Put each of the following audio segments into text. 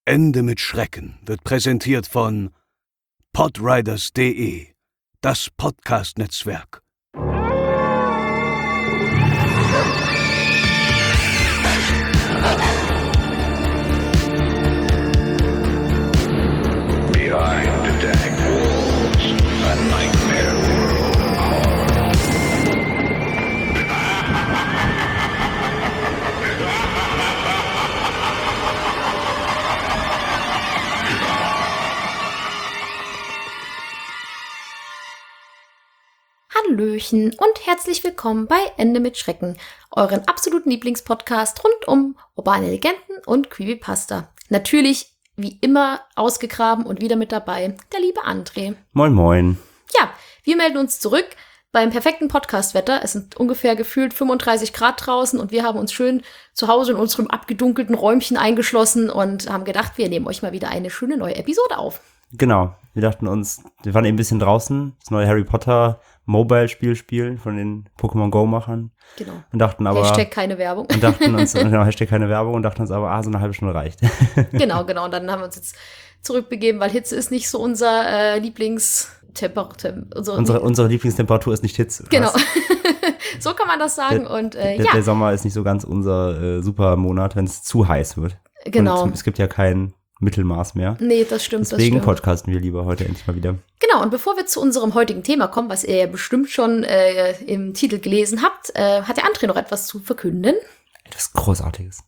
Ende mit Schrecken wird präsentiert von podriders.de, das Podcast-Netzwerk. Behind the dank walls, a nightmare world Hallöchen und herzlich willkommen bei Ende mit Schrecken, euren absoluten Lieblingspodcast rund um urbane Legenden und Creepypasta. Natürlich, wie immer, ausgegraben und wieder mit dabei, der liebe André. Moin moin. Ja, wir melden uns zurück beim perfekten Podcastwetter. Es sind ungefähr gefühlt 35 Grad draußen und wir haben uns schön zu Hause in unserem abgedunkelten Räumchen eingeschlossen und haben gedacht, wir nehmen euch mal wieder eine schöne neue Episode auf. Genau, wir dachten uns, wir waren eben ein bisschen draußen, das neue Harry Potter Mobile-Spiel spielen von den Pokémon Go-Machern. Genau. Und dachten aber, Hashtag keine Werbung. Und dachten uns, genau, Hashtag keine Werbung und dachten uns aber, so eine halbe Stunde reicht. Genau. Und dann haben wir uns jetzt zurückbegeben, weil Hitze ist nicht so unser Lieblingstemperatur. Unsere Lieblingstemperatur ist nicht Hitze. Genau. So kann man das sagen. Der Sommer ist nicht so ganz unser super Monat, wenn es zu heiß wird. Genau. Und es gibt ja kein Mittelmaß mehr. Nee, das stimmt. Deswegen podcasten wir lieber heute endlich mal wieder. Genau, und bevor wir zu unserem heutigen Thema kommen, was ihr ja bestimmt schon im Titel gelesen habt, hat der André noch etwas zu verkünden. Etwas Großartiges.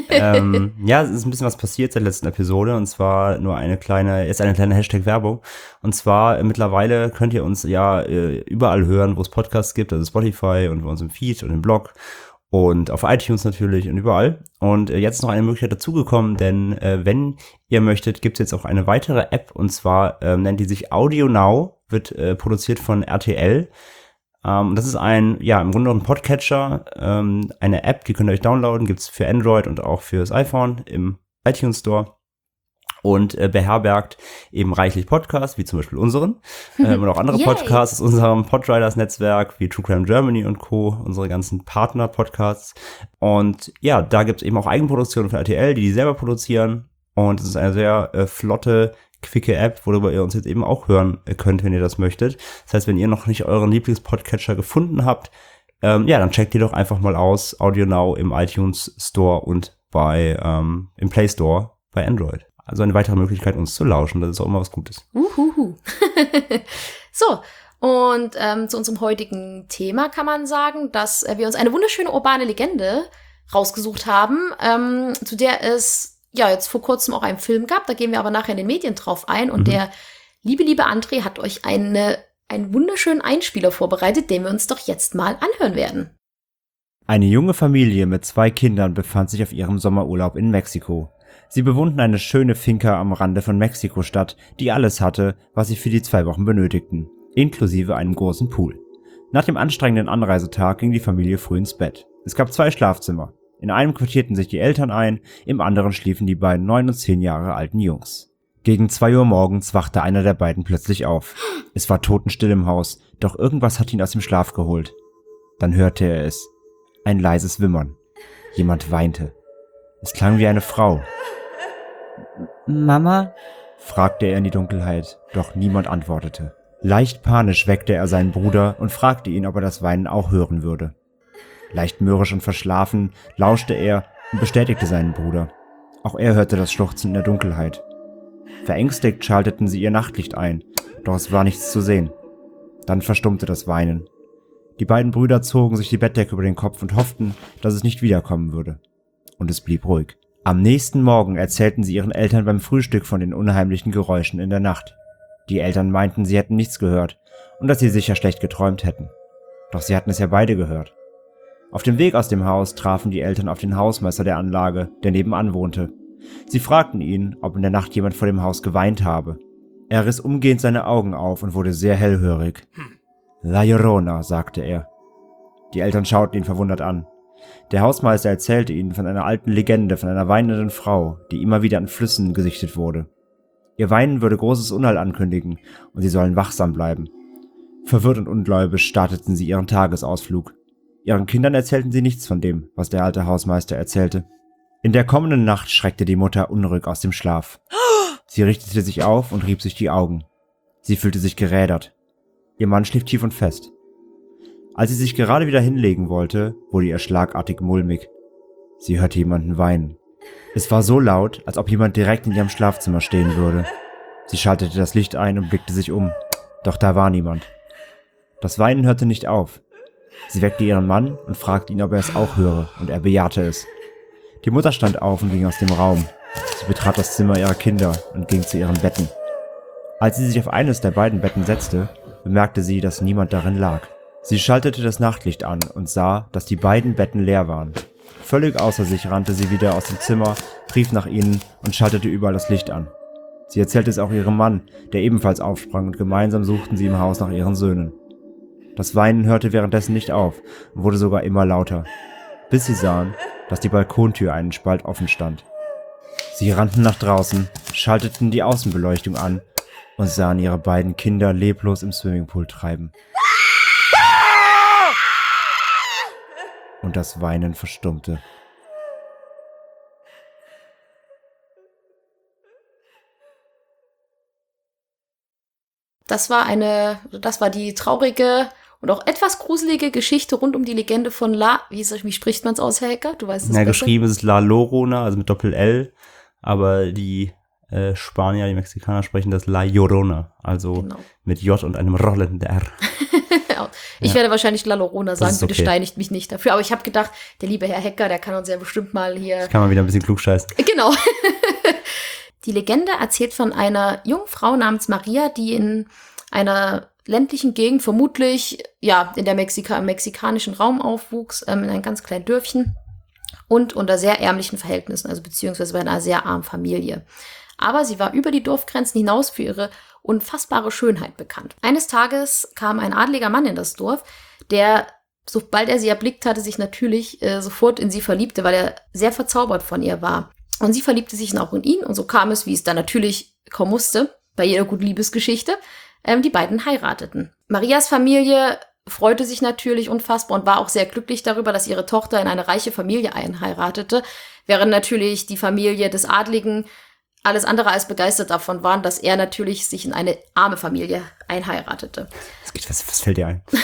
Ja, es ist ein bisschen was passiert seit der letzten Episode und zwar nur eine kleine Hashtag-Werbung. Und zwar mittlerweile könnt ihr uns ja überall hören, wo es Podcasts gibt, also Spotify und bei uns im Feed und im Blog. Und auf iTunes natürlich und überall. Und jetzt ist noch eine Möglichkeit dazugekommen, denn wenn ihr möchtet, gibt es jetzt auch eine weitere App. Und zwar nennt die sich Audio Now, wird produziert von RTL. Das ist im Grunde genommen ein Podcatcher, eine App, die könnt ihr euch downloaden, gibt's für Android und auch fürs iPhone im iTunes Store. Und beherbergt eben reichlich Podcasts, wie zum Beispiel unseren, und auch andere Podcasts aus unserem Podriders-Netzwerk, wie True Crime Germany und Co., unsere ganzen Partner-Podcasts. Und ja, da gibt's eben auch Eigenproduktionen von RTL, die selber produzieren. Und es ist eine sehr flotte, quicke App, worüber ihr uns jetzt eben auch hören könnt, wenn ihr das möchtet. Das heißt, wenn ihr noch nicht euren Lieblingspodcatcher gefunden habt, dann checkt ihr doch einfach mal aus, Audio Now im iTunes Store und im Play Store bei Android. Also eine weitere Möglichkeit, uns zu lauschen. Das ist auch immer was Gutes. So, und zu unserem heutigen Thema kann man sagen, dass wir uns eine wunderschöne urbane Legende rausgesucht haben, zu der es jetzt vor kurzem auch einen Film gab. Da gehen wir aber nachher in den Medien drauf ein. Und der liebe André hat euch einen wunderschönen Einspieler vorbereitet, den wir uns doch jetzt mal anhören werden. Eine junge Familie mit 2 Kindern befand sich auf ihrem Sommerurlaub in Mexiko. Sie bewohnten eine schöne Finca am Rande von Mexiko-Stadt, die alles hatte, was sie für die 2 Wochen benötigten, inklusive einem großen Pool. Nach dem anstrengenden Anreisetag ging die Familie früh ins Bett. Es gab 2 Schlafzimmer. In einem quartierten sich die Eltern ein, im anderen schliefen die beiden 9 und 10 Jahre alten Jungs. Gegen 2 Uhr morgens wachte einer der beiden plötzlich auf. Es war totenstill im Haus, doch irgendwas hat ihn aus dem Schlaf geholt. Dann hörte er es. Ein leises Wimmern. Jemand weinte. Es klang wie eine Frau. »Mama?« fragte er in die Dunkelheit, doch niemand antwortete. Leicht panisch weckte er seinen Bruder und fragte ihn, ob er das Weinen auch hören würde. Leicht mürrisch und verschlafen lauschte er und bestätigte seinen Bruder. Auch er hörte das Schluchzen in der Dunkelheit. Verängstigt schalteten sie ihr Nachtlicht ein, doch es war nichts zu sehen. Dann verstummte das Weinen. Die beiden Brüder zogen sich die Bettdecke über den Kopf und hofften, dass es nicht wiederkommen würde. Und es blieb ruhig. Am nächsten Morgen erzählten sie ihren Eltern beim Frühstück von den unheimlichen Geräuschen in der Nacht. Die Eltern meinten, sie hätten nichts gehört und dass sie sicher schlecht geträumt hätten. Doch sie hatten es ja beide gehört. Auf dem Weg aus dem Haus trafen die Eltern auf den Hausmeister der Anlage, der nebenan wohnte. Sie fragten ihn, ob in der Nacht jemand vor dem Haus geweint habe. Er riss umgehend seine Augen auf und wurde sehr hellhörig. La Llorona, sagte er. Die Eltern schauten ihn verwundert an. Der Hausmeister erzählte ihnen von einer alten Legende von einer weinenden Frau, die immer wieder an Flüssen gesichtet wurde. Ihr Weinen würde großes Unheil ankündigen und sie sollen wachsam bleiben. Verwirrt und ungläubig starteten sie ihren Tagesausflug. Ihren Kindern erzählten sie nichts von dem, was der alte Hausmeister erzählte. In der kommenden Nacht schreckte die Mutter unruhig aus dem Schlaf. Sie richtete sich auf und rieb sich die Augen. Sie fühlte sich gerädert. Ihr Mann schlief tief und fest. Als sie sich gerade wieder hinlegen wollte, wurde ihr schlagartig mulmig. Sie hörte jemanden weinen. Es war so laut, als ob jemand direkt in ihrem Schlafzimmer stehen würde. Sie schaltete das Licht ein und blickte sich um. Doch da war niemand. Das Weinen hörte nicht auf. Sie weckte ihren Mann und fragte ihn, ob er es auch höre, und er bejahte es. Die Mutter stand auf und ging aus dem Raum. Sie betrat das Zimmer ihrer Kinder und ging zu ihren Betten. Als sie sich auf eines der beiden Betten setzte, bemerkte sie, dass niemand darin lag. Sie schaltete das Nachtlicht an und sah, dass die beiden Betten leer waren. Völlig außer sich rannte sie wieder aus dem Zimmer, rief nach ihnen und schaltete überall das Licht an. Sie erzählte es auch ihrem Mann, der ebenfalls aufsprang, und gemeinsam suchten sie im Haus nach ihren Söhnen. Das Weinen hörte währenddessen nicht auf und wurde sogar immer lauter, bis sie sahen, dass die Balkontür einen Spalt offen stand. Sie rannten nach draußen, schalteten die Außenbeleuchtung an und sahen ihre beiden Kinder leblos im Swimmingpool treiben. Und das Weinen verstummte. Das war die traurige und auch etwas gruselige Geschichte rund um die Legende von wie spricht man es aus, Herr Hecker? Du weißt es besser. Geschrieben ist es La Llorona, also mit Doppel-L, aber die Spanier, die Mexikaner sprechen das La Llorona, also Genau. mit J und einem rollenden R. Ich werde wahrscheinlich La Llorona sagen, ist bitte okay. steinigt mich nicht dafür. Aber ich habe gedacht, der liebe Herr Hecker, der kann uns ja bestimmt mal hier... Kann man wieder ein bisschen klugscheißen. Genau. Die Legende erzählt von einer jungen Frau namens Maria, die in einer ländlichen Gegend, vermutlich in der im mexikanischen Raum aufwuchs, in einem ganz kleinen Dörfchen und unter sehr ärmlichen Verhältnissen, also beziehungsweise bei einer sehr armen Familie. Aber sie war über die Dorfgrenzen hinaus für ihre unfassbare Schönheit bekannt. Eines Tages kam ein adliger Mann in das Dorf, der, sobald er sie erblickt hatte, sich natürlich sofort in sie verliebte, weil er sehr verzaubert von ihr war. Und sie verliebte sich auch in ihn und so kam es, wie es dann natürlich kommen musste, bei jeder guten Liebesgeschichte, die beiden heirateten. Marias Familie freute sich natürlich unfassbar und war auch sehr glücklich darüber, dass ihre Tochter in eine reiche Familie einheiratete, während natürlich die Familie des Adligen alles andere als begeistert davon waren, dass er natürlich sich in eine arme Familie einheiratete. Was fällt dir ein?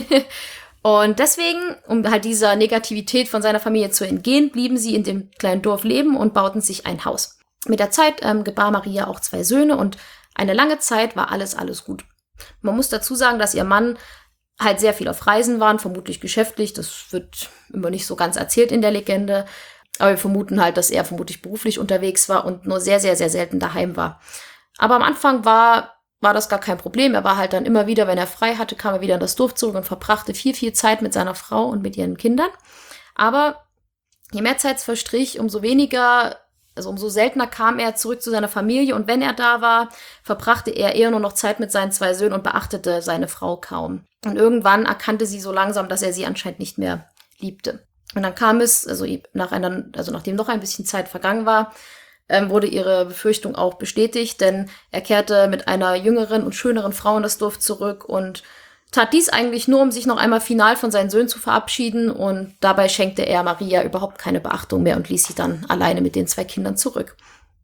Und deswegen, um halt dieser Negativität von seiner Familie zu entgehen, blieben sie in dem kleinen Dorf leben und bauten sich ein Haus. Mit der Zeit gebar Maria auch 2 Söhne und eine lange Zeit war alles gut. Man muss dazu sagen, dass ihr Mann halt sehr viel auf Reisen war, vermutlich geschäftlich. Das wird immer nicht so ganz erzählt in der Legende. Aber wir vermuten halt, dass er vermutlich beruflich unterwegs war und nur sehr, sehr, sehr selten daheim war. Aber am Anfang war das gar kein Problem. Er war halt dann immer wieder, wenn er frei hatte, kam er wieder in das Dorf zurück und verbrachte viel Zeit mit seiner Frau und mit ihren Kindern. Aber je mehr Zeit verstrich, umso seltener kam er zurück zu seiner Familie. Und wenn er da war, verbrachte er eher nur noch Zeit mit seinen 2 Söhnen und beachtete seine Frau kaum. Und irgendwann erkannte sie so langsam, dass er sie anscheinend nicht mehr liebte. Und dann kam es, nachdem noch ein bisschen Zeit vergangen war, wurde ihre Befürchtung auch bestätigt, denn er kehrte mit einer jüngeren und schöneren Frau in das Dorf zurück und tat dies eigentlich nur, um sich noch einmal final von seinen Söhnen zu verabschieden, und dabei schenkte er Maria überhaupt keine Beachtung mehr und ließ sie dann alleine mit den 2 Kindern zurück.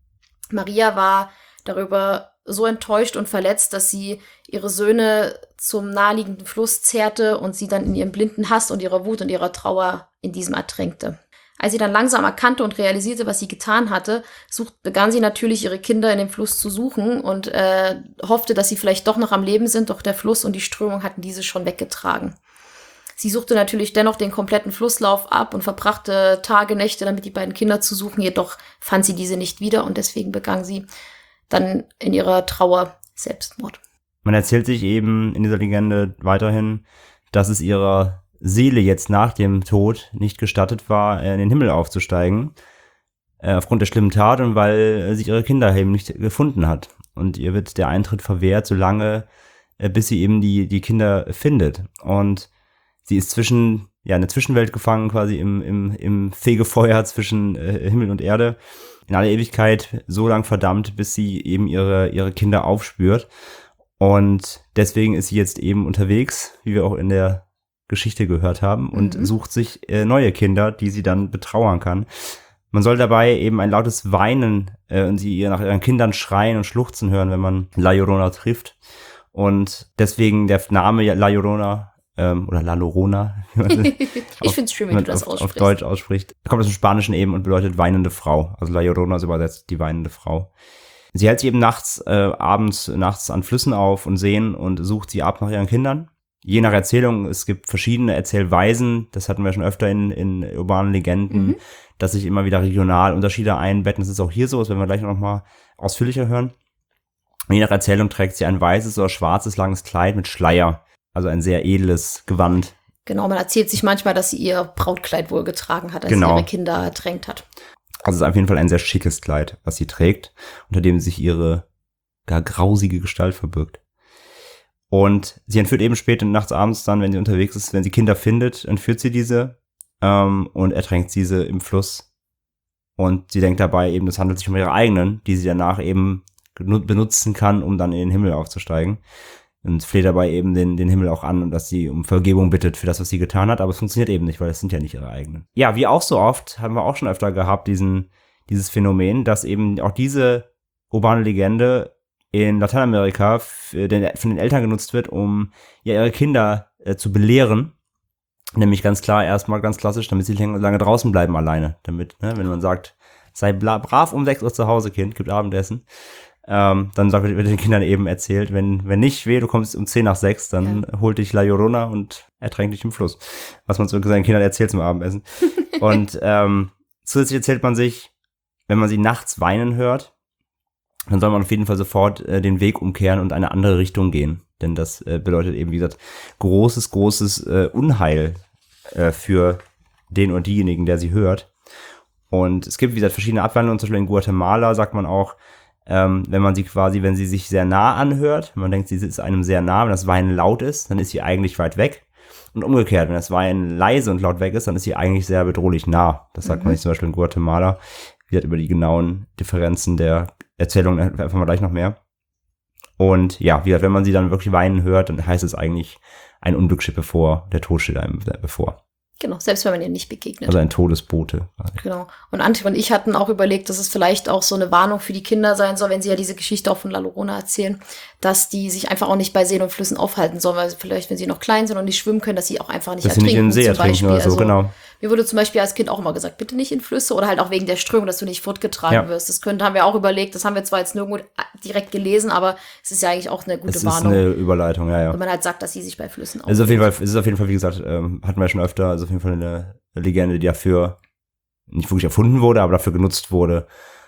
Maria war darüber so enttäuscht und verletzt, dass sie ihre Söhne zum naheliegenden Fluss zerrte und sie dann in ihrem blinden Hass und ihrer Wut und ihrer Trauer in diesem ertränkte. Als sie dann langsam erkannte und realisierte, was sie getan hatte, begann sie natürlich, ihre Kinder in dem Fluss zu suchen und hoffte, dass sie vielleicht doch noch am Leben sind, doch der Fluss und die Strömung hatten diese schon weggetragen. Sie suchte natürlich dennoch den kompletten Flusslauf ab und verbrachte Tage, Nächte damit, die beiden Kinder zu suchen, jedoch fand sie diese nicht wieder und deswegen begann sie dann in ihrer Trauer Selbstmord. Man erzählt sich eben in dieser Legende weiterhin, dass es ihrer Seele jetzt nach dem Tod nicht gestattet war, in den Himmel aufzusteigen, aufgrund der schlimmen Tat und weil sie ihre Kinder eben nicht gefunden hat. Und ihr wird der Eintritt verwehrt, solange, bis sie eben die Kinder findet. Und sie ist eine Zwischenwelt gefangen, quasi im Fegefeuer zwischen Himmel und Erde, in aller Ewigkeit so lang verdammt, bis sie eben ihre Kinder aufspürt. Und deswegen ist sie jetzt eben unterwegs, wie wir auch in der Geschichte gehört haben, und sucht sich neue Kinder, die sie dann betrauern kann. Man soll dabei eben ein lautes Weinen und sie ihr nach ihren Kindern schreien und schluchzen hören, wenn man La Llorona trifft. Und deswegen der Name La Llorona oder La Llorona, wie man Ich finde es schön, wenn du das auf Deutsch ausspricht. Kommt aus dem Spanischen eben und bedeutet weinende Frau. Also La Llorona ist übersetzt die weinende Frau. Sie hält sich eben nachts an Flüssen auf und Seen und sucht sie ab nach ihren Kindern. Je nach Erzählung, es gibt verschiedene Erzählweisen, das hatten wir schon öfter in urbanen Legenden, dass sich immer wieder regional Unterschiede einbetten. Das ist auch hier so, das werden wir gleich noch mal ausführlicher hören. Und je nach Erzählung trägt sie ein weißes oder schwarzes langes Kleid mit Schleier, also ein sehr edles Gewand. Genau, man erzählt sich manchmal, dass sie ihr Brautkleid wohl getragen hat, als sie ihre Kinder ertränkt hat. Also es ist auf jeden Fall ein sehr schickes Kleid, was sie trägt, unter dem sich ihre gar grausige Gestalt verbirgt. Und sie entführt eben spät nachts, abends dann, wenn sie unterwegs ist, wenn sie Kinder findet, entführt sie diese und ertränkt diese im Fluss. Und sie denkt dabei eben, es handelt sich um ihre eigenen, die sie danach eben benutzen kann, um dann in den Himmel aufzusteigen. Und fleht dabei eben den Himmel auch an und dass sie um Vergebung bittet für das, was sie getan hat. Aber es funktioniert eben nicht, weil es sind ja nicht ihre eigenen. Ja, wie auch so oft, haben wir auch schon öfter gehabt, dieses Phänomen, dass eben auch diese urbane Legende in Lateinamerika von den Eltern genutzt wird, um ja ihre Kinder zu belehren. Nämlich ganz klar, erstmal ganz klassisch, damit sie lange draußen bleiben alleine. Damit, wenn man sagt, sei brav um 6 Uhr zu Hause, Kind, gibt Abendessen. Dann wird den Kindern eben erzählt, wenn nicht du kommst um 10 nach 6, dann holt dich La Llorona und ertränkt dich im Fluss. Was man so seinen Kindern erzählt zum Abendessen. Und zusätzlich erzählt man sich, wenn man sie nachts weinen hört, dann soll man auf jeden Fall sofort den Weg umkehren und eine andere Richtung gehen. Denn das bedeutet eben, wie gesagt, großes Unheil für den oder diejenigen, der sie hört. Und es gibt, wie gesagt, verschiedene Abwandlungen. Zum Beispiel in Guatemala sagt man auch, wenn sie sich sehr nah anhört, man denkt, sie ist einem sehr nah, wenn das Weinen laut ist, dann ist sie eigentlich weit weg. Und umgekehrt, wenn das Weinen leise und laut weg ist, dann ist sie eigentlich sehr bedrohlich nah. Das sagt man nicht zum Beispiel in Guatemala. Wie gesagt, über die genauen Differenzen der Erzählung erfahren wir gleich noch mehr. Und ja, wie gesagt, wenn man sie dann wirklich weinen hört, dann heißt es eigentlich, ein Unglück steht bevor, der Tod steht einem bevor. Genau, selbst wenn man ihr nicht begegnet. Also ein Todesbote. Genau. Und Antje und ich hatten auch überlegt, dass es vielleicht auch so eine Warnung für die Kinder sein soll, wenn sie ja diese Geschichte auch von La Llorona erzählen, dass die sich einfach auch nicht bei Seen und Flüssen aufhalten sollen, weil vielleicht, wenn sie noch klein sind und nicht schwimmen können, dass sie auch einfach nicht ertrinken. Dass sie nicht in den See ertrinken oder so, also, genau. Mir wurde zum Beispiel als Kind auch immer gesagt, bitte nicht in Flüsse oder halt auch wegen der Strömung, dass du nicht fortgetragen wirst. Das haben wir auch überlegt, das haben wir zwar jetzt nirgendwo direkt gelesen, aber es ist ja eigentlich auch eine gute Warnung. Es ist eine Überleitung, ja. Wenn man halt sagt, dass sie sich bei Flüssen aufhalten. Es ist auf jeden Fall, wie gesagt, hatten wir schon öfter, also auf jeden Fall eine Legende, die dafür nicht wirklich erfunden wurde, aber dafür genutzt wurde,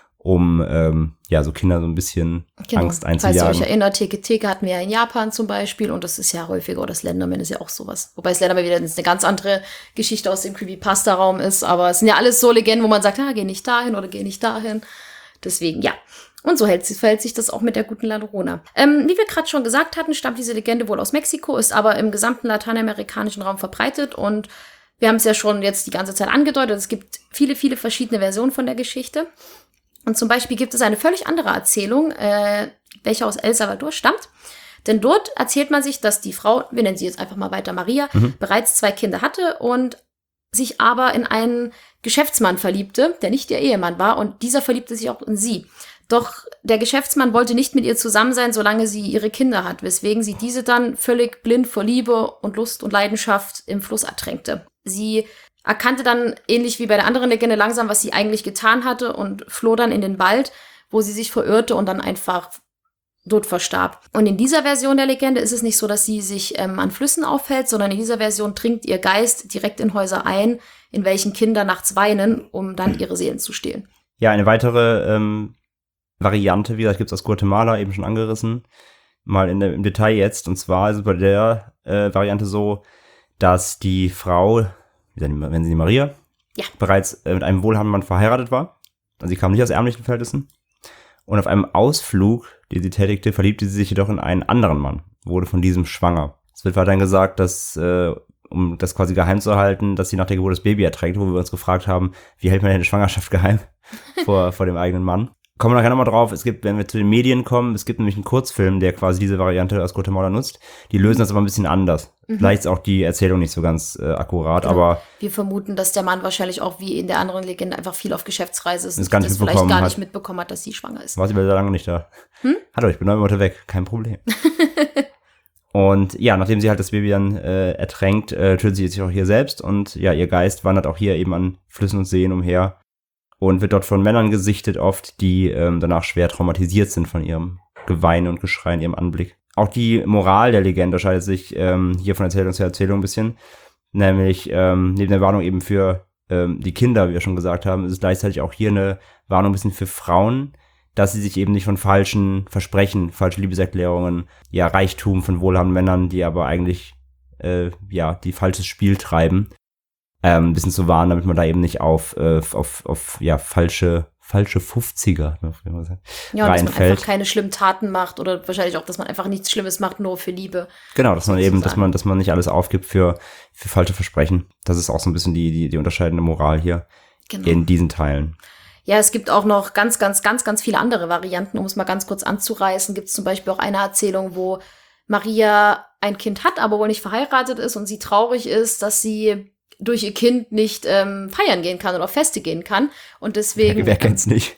um so Kinder so ein bisschen Angst einzujagen. Falls ihr euch erinnert, Teke hatten wir ja in Japan zum Beispiel und das ist ja häufiger, oder Slenderman ist ja auch sowas. Wobei Slenderman wieder eine ganz andere Geschichte aus dem Creepypasta-Raum ist, aber es sind ja alles so Legenden, wo man sagt, geh nicht dahin oder geh nicht dahin. Deswegen, ja. Und so verhält sich das auch mit der guten La Llorona. Wie wir gerade schon gesagt hatten, stammt diese Legende wohl aus Mexiko, ist aber im gesamten lateinamerikanischen Raum verbreitet und wir haben es ja schon jetzt die ganze Zeit angedeutet, es gibt viele, viele verschiedene Versionen von der Geschichte. Und zum Beispiel gibt es eine völlig andere Erzählung, welche aus El Salvador stammt. Denn dort erzählt man sich, dass die Frau, wir nennen sie jetzt einfach mal weiter Maria, bereits 2 Kinder hatte und sich aber in einen Geschäftsmann verliebte, der nicht ihr Ehemann war. Und dieser verliebte sich auch in sie. Doch der Geschäftsmann wollte nicht mit ihr zusammen sein, solange sie ihre Kinder hat, weswegen sie diese dann völlig blind vor Liebe und Lust und Leidenschaft im Fluss ertränkte. Sie erkannte dann, ähnlich wie bei der anderen Legende, langsam, was sie eigentlich getan hatte und floh dann in den Wald, wo sie sich verirrte und dann einfach dort verstarb. Und in dieser Version der Legende ist es nicht so, dass sie sich an Flüssen aufhält, sondern in dieser Version dringt ihr Geist direkt in Häuser ein, in welchen Kinder nachts weinen, um dann ihre Seelen zu stehlen. Ja, eine weitere Variante, wie gesagt, gibt es aus Guatemala, eben schon angerissen, mal im Detail jetzt. Und zwar ist es bei der Variante so, dass die Frau, wenn sie Maria, bereits mit einem wohlhabenden Mann verheiratet war. Also sie kam nicht aus ärmlichen Verhältnissen. Und auf einem Ausflug, den sie tätigte, verliebte sie sich jedoch in einen anderen Mann, wurde von diesem schwanger. Es wird weiterhin gesagt, dass, um das quasi geheim zu halten, dass sie nach der Geburt das Baby erträgt, wo wir uns gefragt haben, wie hält man denn eine Schwangerschaft geheim vor dem eigenen Mann. Kommen wir nachher nochmal drauf, wenn wir zu den Medien kommen, es gibt nämlich einen Kurzfilm, der quasi diese Variante aus Guatemala nutzt. Die lösen das aber ein bisschen anders. Vielleicht ist auch die Erzählung nicht so ganz akkurat, Genau. aber Wir vermuten, dass der Mann wahrscheinlich auch wie in der anderen Legende einfach viel auf Geschäftsreise ist Das und gar nicht das vielleicht mitbekommen gar hat. nicht mitbekommen hat, dass sie schwanger ist. war sie wieder lange nicht da. Hallo, ich bin 9 Monate weg, kein Problem. Und ja, nachdem sie halt das Baby dann ertränkt, tötet sie sich auch hier selbst und ja, ihr Geist wandert auch hier eben an Flüssen und Seen umher und wird dort von Männern gesichtet oft, die danach schwer traumatisiert sind von ihrem Geweine und Geschrei in ihrem Anblick. Auch die Moral der Legende unterscheidet sich hier von Erzählung zu Erzählung ein bisschen, nämlich neben der Warnung eben für die Kinder, wie wir schon gesagt haben, ist es gleichzeitig auch hier eine Warnung ein bisschen für Frauen, dass sie sich eben nicht von falschen Versprechen, falschen Liebeserklärungen, ja, Reichtum von wohlhabenden Männern, die aber eigentlich, die falsches Spiel treiben, ein bisschen zu warnen, damit man da eben nicht auf falsche 50er, Ja, und dass man reinfällt. einfach keine schlimmen Taten macht oder wahrscheinlich auch, dass man einfach nichts Schlimmes macht, nur für Liebe. Genau, dass man eben, dass sozusagen. man nicht alles aufgibt für falsche Versprechen. Das ist auch so ein bisschen die unterscheidende Moral hier Genau. in diesen Teilen. Ja, es gibt auch noch ganz viele andere Varianten, um es mal ganz kurz anzureißen. Gibt es zum Beispiel auch eine Erzählung, wo Maria ein Kind hat, aber wohl nicht verheiratet ist und sie traurig ist, dass sie durch ihr Kind nicht feiern gehen kann oder auf Feste gehen kann. Und deswegen. Wer kennt's nicht?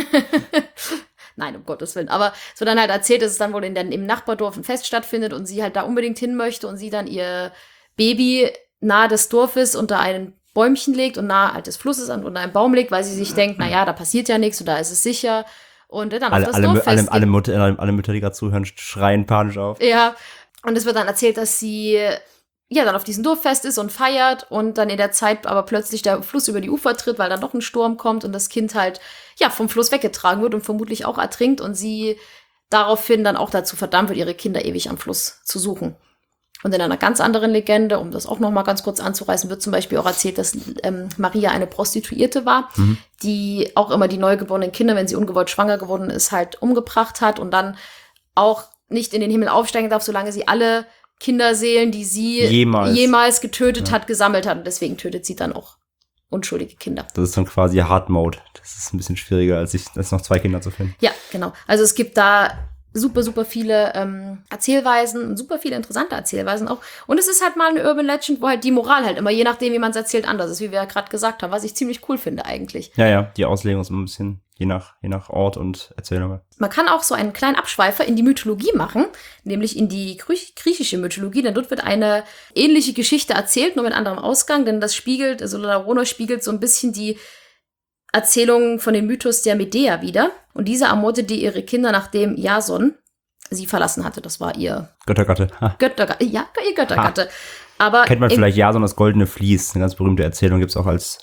Nein, um Gottes Willen. Aber es wird dann halt erzählt, dass es dann wohl im Nachbardorf ein Fest stattfindet und sie halt da unbedingt hin möchte und sie dann ihr Baby nahe des Dorfes unter ein Bäumchen legt und nahe halt des Flusses unter einen Baum legt, weil sie sich denkt, naja, da passiert ja nichts und da ist es sicher. Und dann auf das Dorffest alle Mütter, die gerade zuhören, schreien panisch auf. Ja, und es wird dann erzählt, dass sie ja dann auf diesem Dorffest ist und feiert und dann in der Zeit aber plötzlich der Fluss über die Ufer tritt, weil dann noch ein Sturm kommt und das Kind halt ja vom Fluss weggetragen wird und vermutlich auch ertrinkt und sie daraufhin dann auch dazu verdammt wird, ihre Kinder ewig am Fluss zu suchen. Und in einer ganz anderen Legende, um das auch noch mal ganz kurz anzureißen, wird zum Beispiel auch erzählt, dass Maria eine Prostituierte war, die auch immer die neugeborenen Kinder, wenn sie ungewollt schwanger geworden ist, halt umgebracht hat und dann auch nicht in den Himmel aufsteigen darf, solange sie alle Kinderseelen, die sie jemals getötet hat, gesammelt hat. Und deswegen tötet sie dann auch unschuldige Kinder. Das ist dann quasi Hard Mode. Das ist ein bisschen schwieriger, als noch 2 Kinder zu finden. Ja, genau. Also es gibt da super viele Erzählweisen, super viele interessante Erzählweisen auch. Und es ist halt mal eine Urban Legend, wo halt die Moral halt immer, je nachdem, wie man es erzählt, anders ist, wie wir ja gerade gesagt haben, was ich ziemlich cool finde eigentlich. Ja, die Auslegung ist immer ein bisschen je nach Ort und Erzählung. Man kann auch so einen kleinen Abschweifer in die Mythologie machen, nämlich in die griechische Mythologie, denn dort wird eine ähnliche Geschichte erzählt, nur mit anderem Ausgang, denn das spiegelt, also La Llorona spiegelt so ein bisschen die Erzählungen von dem Mythos der Medea wieder. Und diese ermordete ihre Kinder, nachdem Jason sie verlassen hatte. Das war ihr Göttergatte. ihr Göttergatte. Aber kennt man vielleicht Jason, das goldene Vlies. Eine ganz berühmte Erzählung gibt's auch als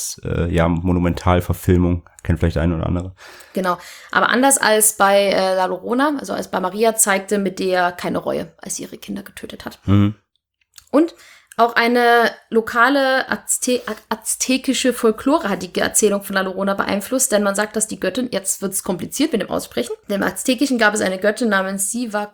Monumentalverfilmung. Kennt vielleicht der eine oder andere. Genau. Aber anders als bei La Llorona, also als bei Maria, zeigte Medea keine Reue, als sie ihre Kinder getötet hat. Und auch eine lokale aztekische Folklore hat die Erzählung von La Llorona beeinflusst, denn man sagt, dass die Göttin, jetzt wird es kompliziert mit dem Aussprechen, denn im Aztekischen gab es eine Göttin namens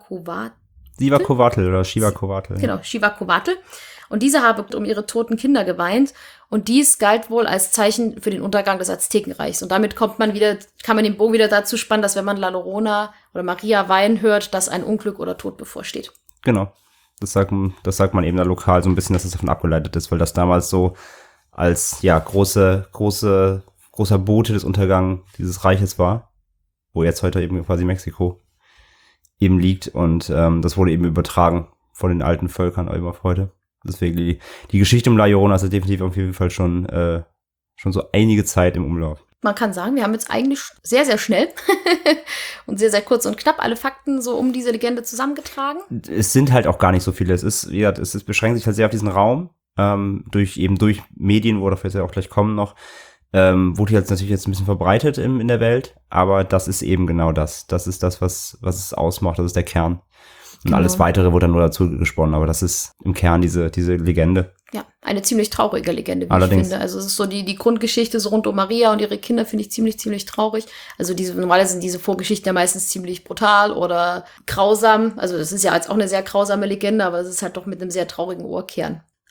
Shivacoatl oder Shivacoatl. Genau, Shivacoatl. Und diese habe um ihre toten Kinder geweint und dies galt wohl als Zeichen für den Untergang des Aztekenreichs. Und damit kann man den Bogen wieder dazu spannen, dass wenn man La Llorona oder Maria weinen hört, dass ein Unglück oder Tod bevorsteht. Genau. Das sagt man eben da lokal so ein bisschen, dass es davon abgeleitet ist, weil das damals so als großer Bote des Untergangs dieses Reiches war, wo jetzt heute eben quasi Mexiko eben liegt und das wurde eben übertragen von den alten Völkern eben auf heute. Deswegen die Geschichte um La Llorona ist definitiv auf jeden Fall schon so einige Zeit im Umlauf. Man kann sagen, wir haben jetzt eigentlich sehr, sehr schnell und sehr, sehr kurz und knapp alle Fakten so um diese Legende zusammengetragen. Es sind halt auch gar nicht so viele. Es beschränkt sich halt sehr auf diesen Raum, durch Medien, wo dafür jetzt ja auch gleich kommen noch, wurde jetzt natürlich jetzt ein bisschen verbreitet in der Welt, aber das ist eben genau das. Das ist das, was es ausmacht, das ist der Kern. Und Genau. alles Weitere wurde dann nur dazu gesponnen, aber das ist im Kern diese Legende. Ja, eine ziemlich traurige Legende, wie Allerdings. ich finde. Also es ist so die Grundgeschichte so rund um Maria und ihre Kinder finde ich ziemlich traurig. Also normalerweise sind diese Vorgeschichten ja meistens ziemlich brutal oder grausam. Also das ist ja jetzt auch eine sehr grausame Legende, aber es ist halt doch mit einem sehr traurigen Ohrkern.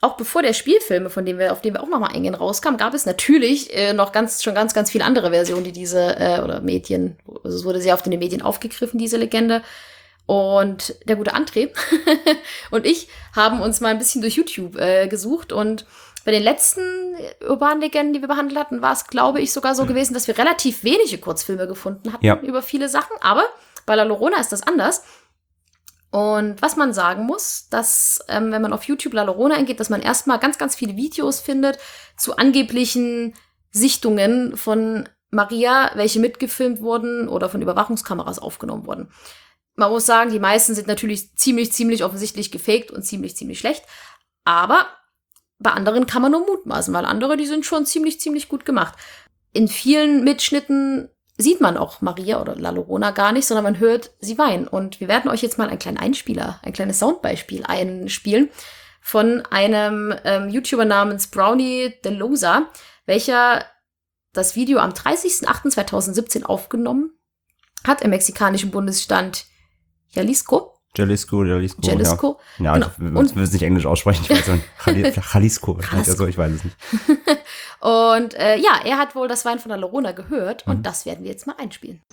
auch bevor der Spielfilme, auf den wir auch nochmal eingehen, rauskam, gab es natürlich noch ganz viele andere Versionen, die oder Medien, also es wurde sehr oft in den Medien aufgegriffen, diese Legende. Und der gute André und ich haben uns mal ein bisschen durch YouTube gesucht und bei den letzten urbanen Legenden, die wir behandelt hatten, war es, glaube ich, sogar so gewesen, dass wir relativ wenige Kurzfilme gefunden hatten über viele Sachen. Aber bei La Llorona ist das anders. Und was man sagen muss, dass, wenn man auf YouTube La Llorona eingeht, dass man erstmal ganz, ganz viele Videos findet zu angeblichen Sichtungen von Maria, welche mitgefilmt wurden oder von Überwachungskameras aufgenommen wurden. Man muss sagen, die meisten sind natürlich ziemlich offensichtlich gefaked und ziemlich schlecht. Aber bei anderen kann man nur mutmaßen, weil andere, die sind schon ziemlich gut gemacht. In vielen Mitschnitten sieht man auch Maria oder La Llorona gar nicht, sondern man hört sie weinen. Und wir werden euch jetzt mal einen kleinen Einspieler, ein kleines Soundbeispiel einspielen von einem YouTuber namens Brownie Delosa, welcher das Video am 30.08.2017 aufgenommen hat im mexikanischen Bundesstaat Jalisco. Jalisco. Ja, genau. genau. Ich will es nicht Englisch aussprechen, ich weiß nicht. Jalisco. Also, ich weiß es nicht. Und er hat wohl das Weinen von La Llorona gehört und das werden wir jetzt mal einspielen.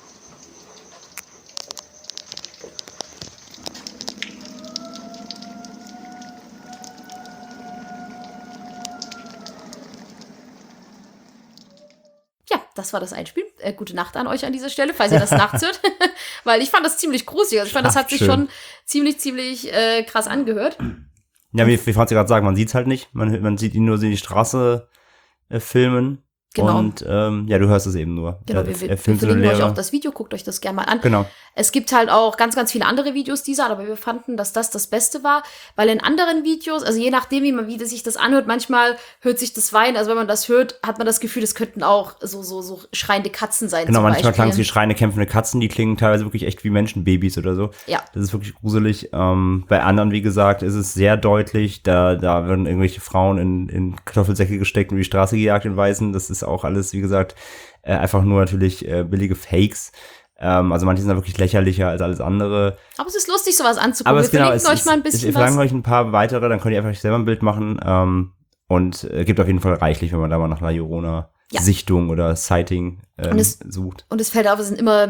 Ja, das war das Einspiel. Gute Nacht an euch an dieser Stelle, falls ihr das nachts hört. Weil ich fand das ziemlich gruselig. Also ich fand, das hat sich schon ziemlich krass angehört. Ja, wie Franzi gerade sagt, man sieht's halt nicht. Man sieht ihn nur die Straße filmen. Genau. Und du hörst es eben nur. Genau, wir verlinken euch auch das Video, guckt euch das gerne mal an. Genau. Es gibt halt auch ganz viele andere Videos dieser, aber wir fanden, dass das Beste war, weil in anderen Videos, also je nachdem, wie sich das anhört, manchmal hört sich das Weinen, also wenn man das hört, hat man das Gefühl, das könnten auch so schreiende Katzen sein. Genau, manchmal klangen es wie schreiende, kämpfende Katzen, die klingen teilweise wirklich echt wie Menschenbabys oder so. Ja. Das ist wirklich gruselig. Bei anderen, wie gesagt, ist es sehr deutlich, da werden irgendwelche Frauen in Kartoffelsäcke gesteckt und die Straße gejagt in Weißen. Das ist auch alles, wie gesagt, einfach nur natürlich billige Fakes. Also manche sind da wirklich lächerlicher als alles andere. Aber es ist lustig, sowas anzugucken. Aber wir verlinken euch mal ein bisschen wir verlangen euch ein paar weitere, dann könnt ihr einfach selber ein Bild machen. Und gibt auf jeden Fall reichlich, wenn man da mal nach La Llorona Sichtung oder Sighting sucht. Und es fällt auf, es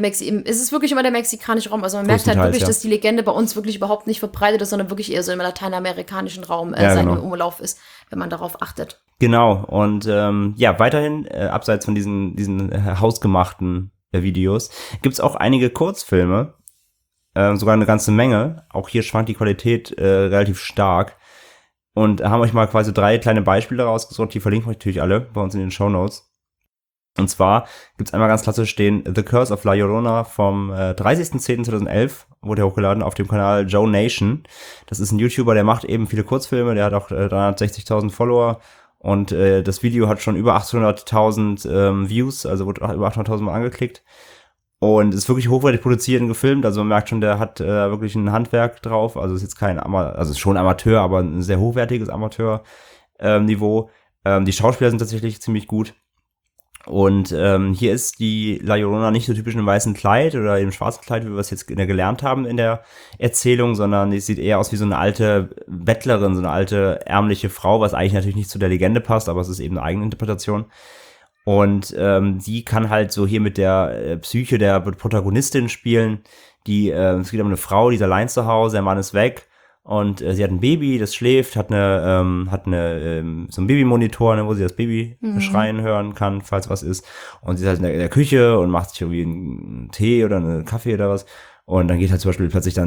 ist wirklich immer der mexikanische Raum. Also man merkt halt wirklich, dass die Legende bei uns wirklich überhaupt nicht verbreitet ist, sondern wirklich eher so im lateinamerikanischen Raum im Umlauf ist, wenn man darauf achtet. Genau. Und weiterhin, abseits von diesen hausgemachten Videos, gibt's auch einige Kurzfilme, sogar eine ganze Menge. Auch hier schwankt die Qualität relativ stark. Und haben euch mal quasi 3 kleine Beispiele rausgesucht, die verlinken euch natürlich alle bei uns in den Shownotes. Und zwar gibt's einmal ganz klassisch den The Curse of La Llorona vom 30.10.2011, wurde er hochgeladen auf dem Kanal Joe Nation. Das ist ein YouTuber, der macht eben viele Kurzfilme, der hat auch 360.000 Follower und das Video hat schon über 800.000 Views, also wurde über 800.000 Mal angeklickt. Und ist wirklich hochwertig produziert und gefilmt, also man merkt schon, der hat wirklich ein Handwerk drauf, also ist jetzt ist schon Amateur, aber ein sehr hochwertiges Amateur-Niveau. Die Schauspieler sind tatsächlich ziemlich gut. Und hier ist die La Llorona nicht so typisch in einem weißen Kleid oder im schwarzen Kleid, wie wir es jetzt gelernt haben in der Erzählung, sondern die sieht eher aus wie so eine alte Bettlerin, so eine alte ärmliche Frau, was eigentlich natürlich nicht zu der Legende passt, aber es ist eben eine eigene Interpretation. Und die kann halt so hier mit der Psyche der Protagonistin spielen. Es geht um eine Frau, die ist allein zu Hause, der Mann ist weg und sie hat ein Baby, das schläft, hat so einen Babymonitor, ne, wo sie das Baby schreien hören kann, falls was ist. Und sie ist halt in der Küche und macht sich irgendwie einen Tee oder einen Kaffee oder was. Und dann geht halt zum Beispiel plötzlich dann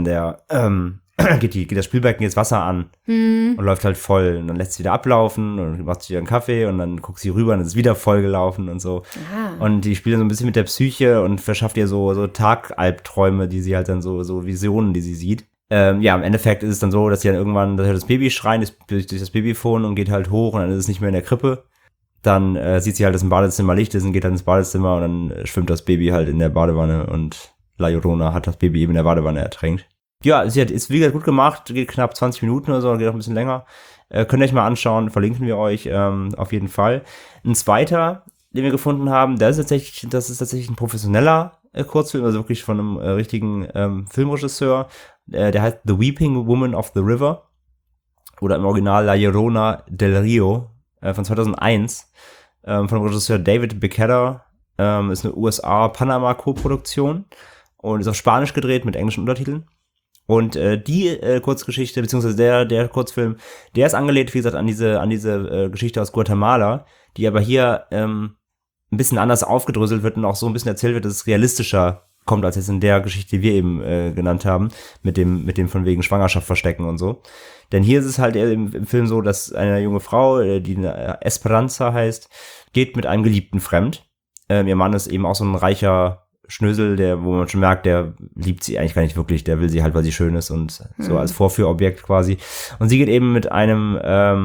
geht das Spülbecken jetzt Wasser an und läuft halt voll. Und dann lässt sie wieder ablaufen und macht sich wieder einen Kaffee und dann guckt sie rüber und es ist wieder voll gelaufen und so. Ah. Und die spielen so ein bisschen mit der Psyche und verschafft ihr so Tagalbträume, die sie halt dann so Visionen, die sie sieht. Im Endeffekt ist es dann so, dass sie dann irgendwann das Baby schreien durch das Babyphone und geht halt hoch und dann ist es nicht mehr in der Krippe. Dann sieht sie halt, dass im Badezimmer Licht ist und geht dann ins Badezimmer und dann schwimmt das Baby halt in der Badewanne und La Llorona hat das Baby eben in der Badewanne ertränkt. Ja, ist wie gesagt gut gemacht, geht knapp 20 Minuten oder so, geht auch ein bisschen länger. Könnt ihr euch mal anschauen, verlinken wir euch auf jeden Fall. Ein zweiter, den wir gefunden haben, das ist tatsächlich ein professioneller Kurzfilm, also wirklich von einem richtigen Filmregisseur. Der heißt The Weeping Woman of the River. oder im Original La Llorona del Rio von 2001 von dem Regisseur David Becerra. Ist eine USA-Panama-Co-Produktion und ist auf Spanisch gedreht mit englischen Untertiteln. Und die Kurzgeschichte, beziehungsweise der Kurzfilm, der ist angelehnt, wie gesagt, an diese Geschichte aus Guatemala, die aber hier ein bisschen anders aufgedröselt wird und auch so ein bisschen erzählt wird, dass es realistischer kommt, als jetzt in der Geschichte, die wir eben genannt haben, mit dem von wegen Schwangerschaft verstecken und so. Denn hier ist es halt im Film so, dass eine junge Frau, die Esperanza heißt, geht mit einem Geliebten fremd. Ihr Mann ist eben auch so ein reicher Schnösel, wo man schon merkt, der liebt sie eigentlich gar nicht wirklich, der will sie halt, weil sie schön ist und so als Vorführobjekt quasi. Und sie geht eben mit einem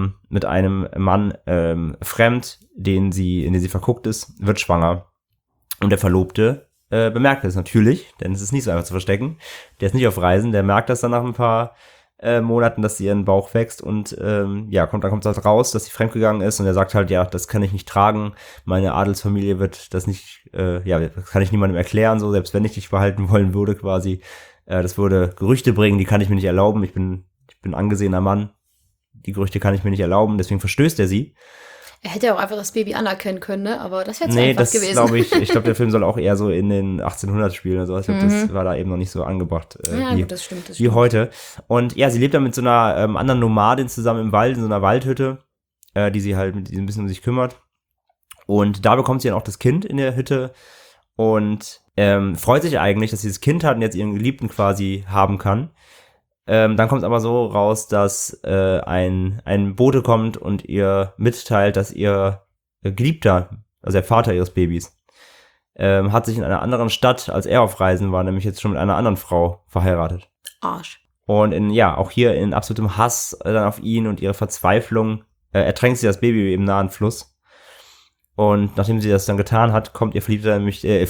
Mann fremd, in den sie verguckt ist, wird schwanger. Und der Verlobte bemerkt das natürlich, denn es ist nicht so einfach zu verstecken. Der ist nicht auf Reisen, der merkt das dann nach ein paar Monaten, dass sie ihren Bauch wächst und dann kommt halt raus, dass sie fremdgegangen ist und er sagt halt, ja, das kann ich nicht tragen, meine Adelsfamilie wird das nicht, das kann ich niemandem erklären, so, selbst wenn ich dich behalten wollen würde quasi, das würde Gerüchte bringen, die kann ich mir nicht erlauben, ich bin angesehener Mann, die Gerüchte kann ich mir nicht erlauben, deswegen verstößt er sie. Er hätte ja auch einfach das Baby anerkennen können, ne? Aber das wäre zu einfach gewesen. Nee, das glaube ich glaube, der Film soll auch eher so in den 1800 spielen oder so. Ich glaube, das war da eben noch nicht so angebracht gut, das stimmt. wie heute. Und ja, sie lebt dann mit so einer anderen Nomadin zusammen im Wald, in so einer Waldhütte, die sie halt ein bisschen um sich kümmert. Und da bekommt sie dann auch das Kind in der Hütte und freut sich eigentlich, dass sie das Kind hat und jetzt ihren Geliebten quasi haben kann. Dann kommt es aber so raus, dass ein Bote kommt und ihr mitteilt, dass ihr Geliebter, also der Vater ihres Babys, hat sich in einer anderen Stadt, als er auf Reisen war, nämlich jetzt schon mit einer anderen Frau verheiratet. Arsch. Und auch hier in absolutem Hass dann auf ihn und ihre Verzweiflung ertränkt sie das Baby im nahen Fluss. Und nachdem sie das dann getan hat, kommt ihr Verliebter nämlich, ihr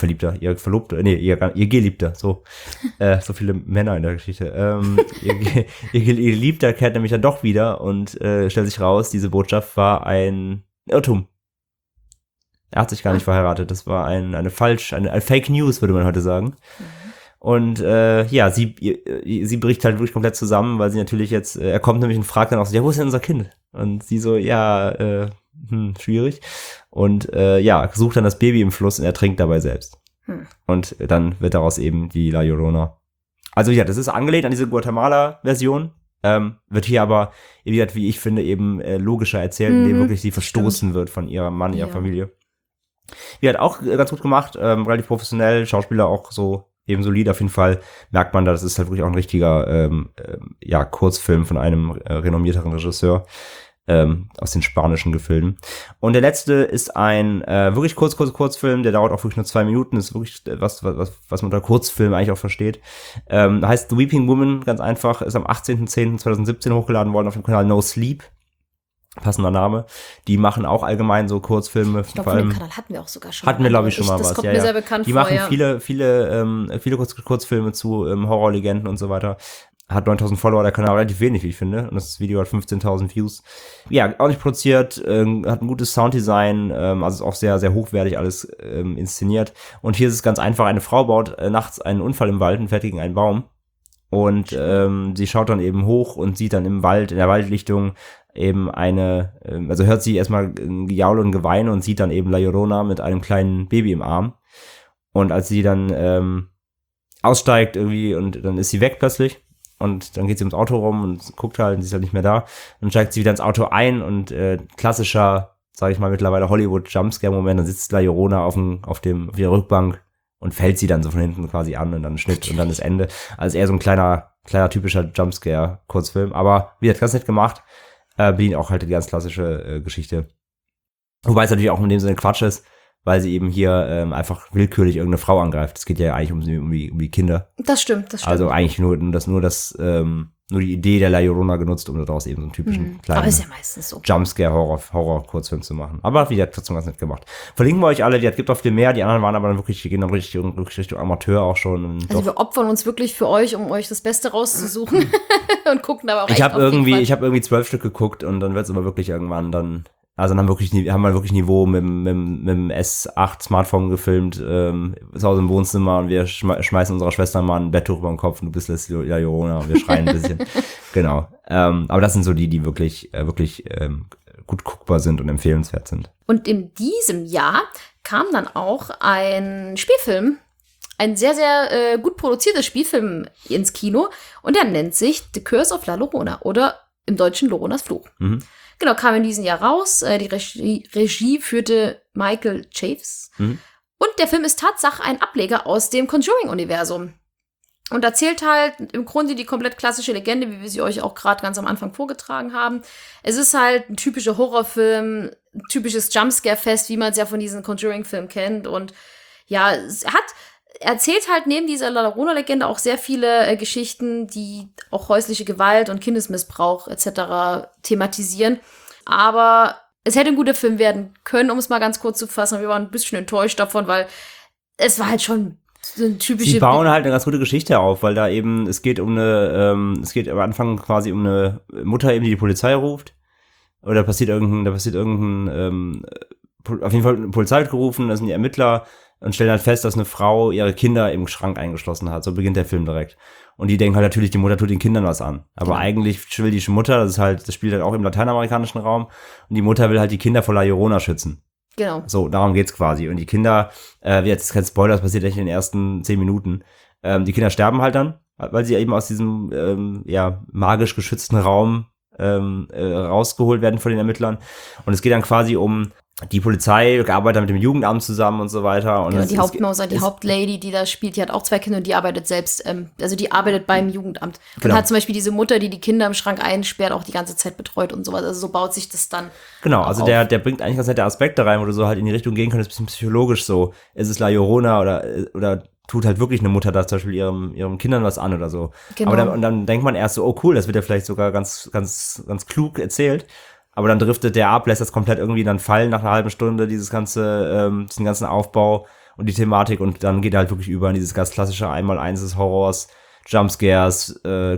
Geliebter, so viele Männer in der Geschichte. Ihr Geliebter kehrt nämlich dann doch wieder und stellt sich raus, diese Botschaft war ein Irrtum. Er hat sich gar nicht verheiratet, das war eine Fake News, würde man heute sagen. Und sie bricht halt wirklich komplett zusammen, weil sie natürlich jetzt, er kommt nämlich und fragt dann auch so, ja, wo ist denn unser Kind? Und sie so, schwierig. Und sucht dann das Baby im Fluss und ertrinkt dabei selbst. Und dann wird daraus eben die La Llorona. Also ja, das ist angelehnt an diese Guatemala-Version. Wird hier aber, wie ich finde, eben logischer erzählt, indem wirklich sie verstoßen wird von ihrem Mann, ihrer Familie. Die hat auch ganz gut gemacht, relativ professionell, Schauspieler auch so eben solid. Auf jeden Fall merkt man, das ist halt wirklich auch ein richtiger Kurzfilm von einem renommierteren Regisseur. Aus den spanischen Gefilden. Und der letzte ist ein wirklich Kurzfilm, der dauert auch wirklich nur 2 Minuten, ist wirklich was man unter Kurzfilm eigentlich auch versteht. Heißt The Weeping Woman, ganz einfach, ist am 18.10.2017 hochgeladen worden auf dem Kanal No Sleep. Passender Name. Die machen auch allgemein so Kurzfilme. Ich glaube, von dem Kanal hatten wir auch sogar schon. Hatten wir, glaube ich, schon mal was. Das kommt mir sehr bekannt vor. Die machen viele Kurzfilme zu Horrorlegenden und so weiter. Hat 9.000 Follower, der Kanal relativ wenig, wie ich finde. Und das Video hat 15.000 Views. Ja, auch nicht produziert, hat ein gutes Sounddesign, also ist auch sehr, sehr hochwertig alles inszeniert. Und hier ist es ganz einfach, eine Frau baut nachts einen Unfall im Wald und fährt gegen einen Baum. Und sie schaut dann eben hoch und sieht dann im Wald, in der Waldlichtung eben also hört sie erstmal ein Gejaul und Geweine und sieht dann eben La Llorona mit einem kleinen Baby im Arm. Und als sie dann aussteigt irgendwie und dann ist sie weg plötzlich. Und dann geht sie ums Auto rum und guckt halt und sie ist halt nicht mehr da. Dann steigt sie wieder ins Auto ein und klassischer, sage ich mal mittlerweile Hollywood-Jumpscare-Moment, dann sitzt La Llorona auf der Rückbank und fällt sie dann so von hinten quasi an und dann Schnitt und dann das Ende. Also eher so ein kleiner typischer Jumpscare-Kurzfilm. Aber wie hat ganz nett gemacht, bedient auch halt die ganz klassische Geschichte. Wobei es natürlich auch in dem Sinne Quatsch ist, weil sie eben hier einfach willkürlich irgendeine Frau angreift. Es geht ja eigentlich um die Kinder. Das stimmt. Also eigentlich nur die Idee der La Llorona genutzt, um daraus eben so einen typischen kleinen aber ist ja meistens so. Jumpscare-Horror-Kurzfilm zu machen. Aber wie gesagt, trotzdem ganz nett gemacht. Verlinken wir euch alle, es gibt auch viel mehr, die anderen waren aber dann wirklich, die gehen dann richtig Richtung Amateur auch schon. Also wir opfern uns wirklich für euch, um euch das Beste rauszusuchen und gucken aber auch Ich habe irgendwie 12 Stück geguckt und dann wird es aber wirklich irgendwann dann Also haben wir wirklich Niveau mit dem S8 Smartphone gefilmt, zu Hause im Wohnzimmer, und wir schmeißen unserer Schwester mal ein Betttuch über den Kopf und du bist La Llorona und wir schreien ein bisschen. Genau. Aber das sind so die wirklich gut guckbar sind und empfehlenswert sind. Und in diesem Jahr kam dann auch ein Spielfilm, ein sehr, sehr gut produzierter Spielfilm ins Kino, und der nennt sich The Curse of La Llorona oder im Deutschen Lloronas Fluch. Mhm. Genau, kam in diesem Jahr raus. Die Regie führte Michael Chaves. Mhm. Und der Film ist Tatsache ein Ableger aus dem Conjuring-Universum. Und erzählt halt im Grunde die komplett klassische Legende, wie wir sie euch auch gerade ganz am Anfang vorgetragen haben. Es ist halt ein typischer Horrorfilm, ein typisches Jumpscare-Fest, wie man es ja von diesen Conjuring-Filmen kennt. Und ja, erzählt halt neben dieser La Llorona-Legende auch sehr viele Geschichten, die auch häusliche Gewalt und Kindesmissbrauch etc. thematisieren. Aber es hätte ein guter Film werden können, um es mal ganz kurz zu fassen. Wir waren ein bisschen enttäuscht davon, weil es war halt schon so eine typische... Sie bauen halt eine ganz gute Geschichte auf, weil da eben, es geht am Anfang quasi um eine Mutter eben, die Polizei ruft. Oder auf jeden Fall eine Polizei wird gerufen, da sind die Ermittler und stellen halt fest, dass eine Frau ihre Kinder im Schrank eingeschlossen hat. So beginnt der Film direkt. Und die denken halt natürlich, die Mutter tut den Kindern was an. Aber eigentlich will die Mutter, das spielt halt auch im lateinamerikanischen Raum, und die Mutter will halt die Kinder vor La Llorona schützen. Genau. So, darum geht's quasi. Und die Kinder, jetzt kein Spoiler, das passiert echt in den ersten 10 Minuten. Die Kinder sterben halt dann, weil sie eben aus diesem, magisch geschützten Raum rausgeholt werden von den Ermittlern. Und es geht dann quasi um die Polizei, gearbeitet mit dem Jugendamt zusammen und so weiter. Und ja, die Hauptmaus, die Hauptlady, die da spielt, die hat auch 2 Kinder und die arbeitet selbst, also die arbeitet beim Jugendamt. Genau. Und hat zum Beispiel diese Mutter, die Kinder im Schrank einsperrt, auch die ganze Zeit betreut und sowas. Also so baut sich das dann. Genau, also der bringt eigentlich ganz nette Aspekte rein, wo du so halt in die Richtung gehen könntest, ein bisschen psychologisch so. Ist es La Llorona oder tut halt wirklich eine Mutter da zum Beispiel ihrem Kindern was an oder so. Genau. Aber dann denkt man erst so, oh cool, das wird ja vielleicht sogar ganz, ganz, ganz klug erzählt. Aber dann driftet der ab, lässt das komplett irgendwie dann fallen nach einer halben Stunde, diesen ganzen Aufbau und die Thematik, und dann geht er halt wirklich über in dieses ganz klassische Einmaleins des Horrors, Jumpscares,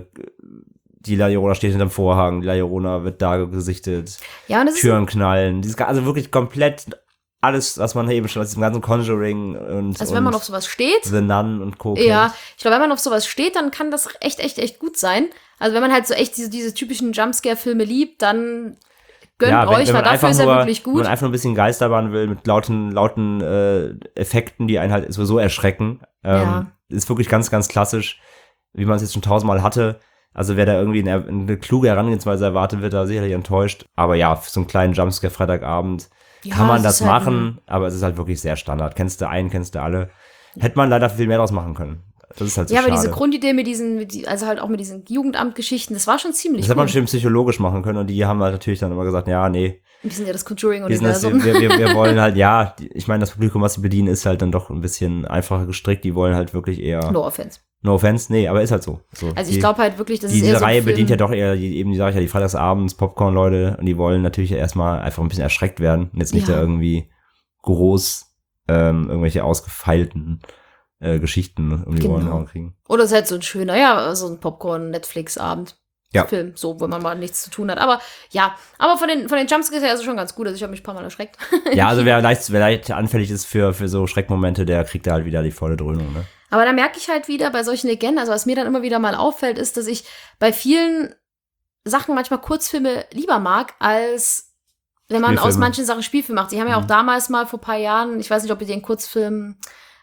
die La Llorona steht hinterm Vorhang, die La Llorona wird da gesichtet, Ja, und das Türen knallen, also wirklich komplett alles, was man eben schon aus diesem ganzen Conjuring und Also wenn man auf sowas steht, The Nun und Co. ja, kennt. ich glaube, wenn man auf sowas steht, dann kann das echt gut sein. Also wenn man halt so echt diese typischen Jumpscare-Filme liebt, dann gönnt euch, weil dafür ist er wirklich gut. Wenn man einfach nur ein bisschen Geisterbahn will, mit lauten Effekten, die einen halt sowieso erschrecken. Ist wirklich ganz, ganz klassisch, wie man es jetzt schon 1000-mal hatte. Also wer da irgendwie eine kluge Herangehensweise erwartet, wird da sicherlich enttäuscht. Aber ja, für so einen kleinen Jumpscare Freitagabend kann man das halt machen, aber es ist halt wirklich sehr Standard. Kennst du einen, kennst du alle. Hätte man leider viel mehr draus machen können. Das ist halt so schade. Aber diese Grundidee also halt auch mit diesen Jugendamtgeschichten, das war schon ziemlich Das hätte man schön psychologisch machen können, und die haben halt natürlich dann immer gesagt, ja, nee. Wir sind ja das Conjuring-Universum. Wir wollen halt, ja, ich meine, das Publikum, was sie bedienen, ist halt dann doch ein bisschen einfacher gestrickt. Die wollen halt wirklich eher... No offense. No offense, nee, aber ist halt so. Also ich glaube halt wirklich, dass es eher diese so Reihe ein Film bedient ja doch eher, die Freitagsabends Popcorn-Leute, und die wollen natürlich erstmal einfach ein bisschen erschreckt werden und jetzt nicht da irgendwie groß irgendwelche ausgefeilten Geschichten um die Ohren kriegen. Oder es ist halt so ein schöner, so ein Popcorn-Netflix-Abend. Ja. Film, so, wo man mal nichts zu tun hat. Aber ja, von den Jumpscares her ist es schon ganz gut. Also ich habe mich ein paar Mal erschreckt. Ja, also wer leicht anfällig ist für so Schreckmomente, der kriegt da halt wieder die volle Dröhnung, ne? Aber da merke ich halt wieder bei solchen Legenden, also was mir dann immer wieder mal auffällt, ist, dass ich bei vielen Sachen manchmal Kurzfilme lieber mag, als wenn man aus manchen Sachen Spielfilme macht. Die haben ja auch damals mal vor ein paar Jahren, ich weiß nicht, ob ihr den Kurzhorrorfilm